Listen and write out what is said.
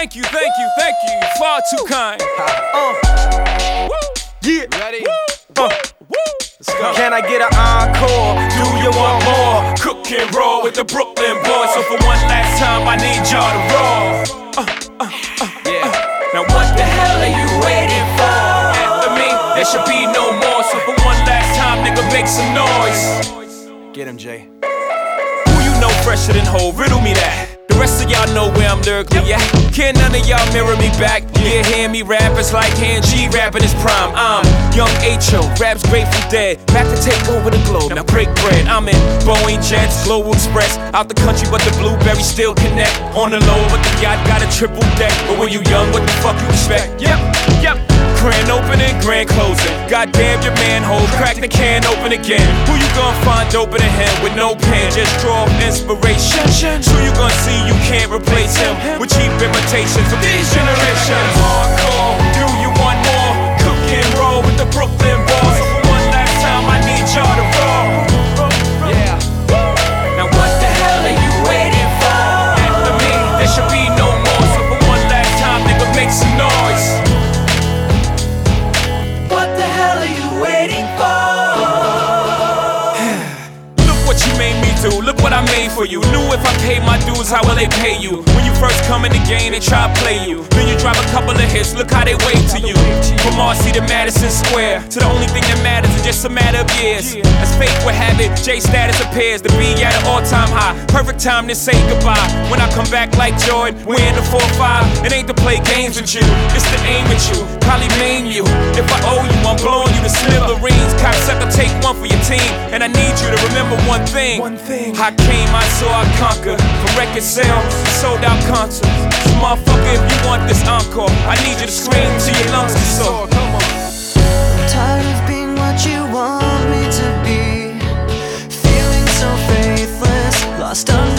Thank you, far too kind. Yeah. Ready? Let's go. Can I get an encore? Do you want more? Cook and roll with the Brooklyn boys. So for one last time, I need y'all to roll. Yeah. Now what the hell are you waiting for? After me, there should be no more. So for one last time, nigga, make some noise. Get him, Jay. Who you know fresher than Ho? Riddle me that. The rest of y'all know where I'm lyrically at. Can't none of y'all mirror me back. Yeah, hear me rap, it's like hand G rapping his prime. I'm young H.O., raps Grateful Dead. Back to take over the globe, now break bread. I'm in Boeing Jets, Global Express. Out the country, but the blueberries still connect. On the low, but the yacht got a triple deck. But when you young, what the fuck you expect? Yep. Grand opening, grand closing. Goddamn your manhole, crack the can open again. Who you gonna find open in him with no pen? Just draw inspiration. Who you gonna see you can't replace him with cheap imitations of these generations? Hardcore, do you want more? Cook and roll with the Brooklyn boys. So for one last time, I need y'all to roll. Yeah. Now what the hell are you waiting for? After me, there should be no more. So for one last time, nigga, make some noise. What the hell are you waiting for? Look what you made me do, look what I made for you. Knew if I paid my dues, how will they pay you? When you first come in the game, they try to play you. Then you drive a couple of hits, look how they wave to you. From Marcy to Madison Square, to the only thing that matters is just a matter of years. As fate would have it, J status appears to be at an all-time high. Perfect time to say goodbye. When I come back like Jordan, we're in the 4-5. It ain't to play games with you, it's to aim at you, probably maim you. If I owe you, I'm blowing you to smithereens. Cocksucker, take one for your team, and I need you to remember one thing. I came, I saw, I conquered. From record sales, sold out concerts. So motherfucker, if you want this encore, I need you to scream till your lungs get sore. Come on. I'm tired of being what you want me to be. Feeling so faithless, lost under